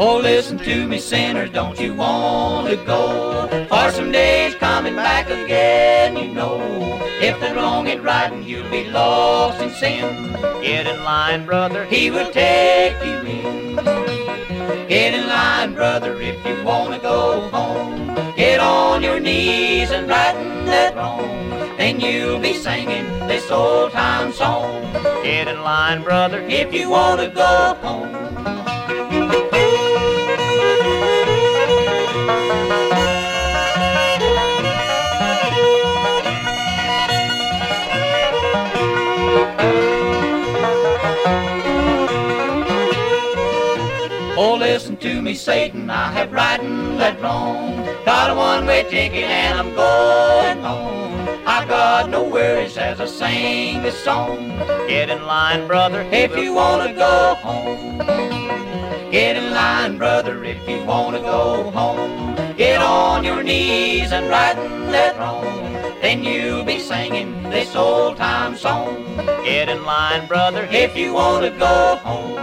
Oh, listen to me, sinners, don't you want to go? For some days coming back again, you know. If the wrong ain't right and you'll be lost in sin, get in line, brother, he will take you in. Get in line, brother, if you want to go home. Get on your knees and righten that wrong, then you'll be singing this old-time song. Get in line, brother, if you want to go home. Oh, listen to me, Satan, I have righted that wrong. Got a one-way ticket and I'm going home. I got no worries as I sing this song. Get in line, brother, if you want to go home. Get in line, brother, if you want to go home. Get on your knees and righten that wrong, then you'll be singing this old-time song. Get in line, brother, if you want to go home.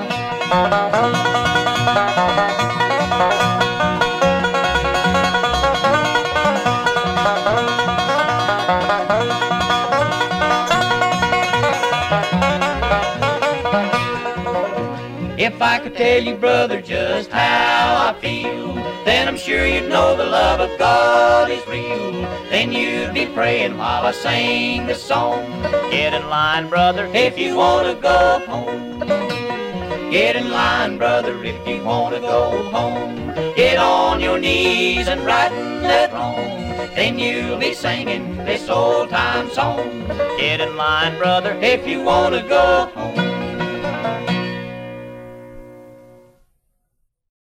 If I could tell you, brother, just how I feel, then I'm sure you'd know the love of God is real. Then you'd be praying while I sing this song. Get in line, brother, if you want to go home. Get in line, brother, if you want to go home. Get on your knees and righten that wrong, then you'll be singing this old-time song. Get in line, brother, if you want to go home.